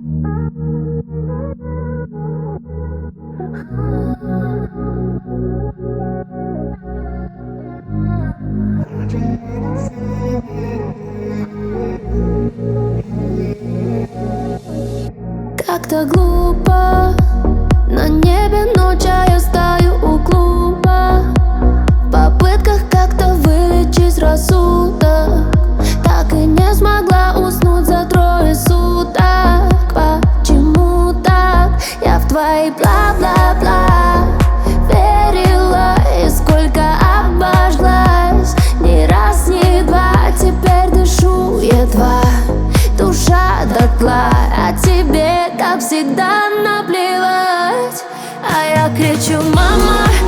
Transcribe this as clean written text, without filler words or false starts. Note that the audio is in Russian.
Как-то глупо, на небе ночь, а я стою у клуба в попытках как-то вылечить рассудок. Так и не смогла уснуть за 3 суток. Почему так? Я в твои бла-бла-бла верила, и сколько обожглась. Ни раз, ни два, теперь дышу едва, душа дотла. А тебе, как всегда, наплевать. А я кричу: мама,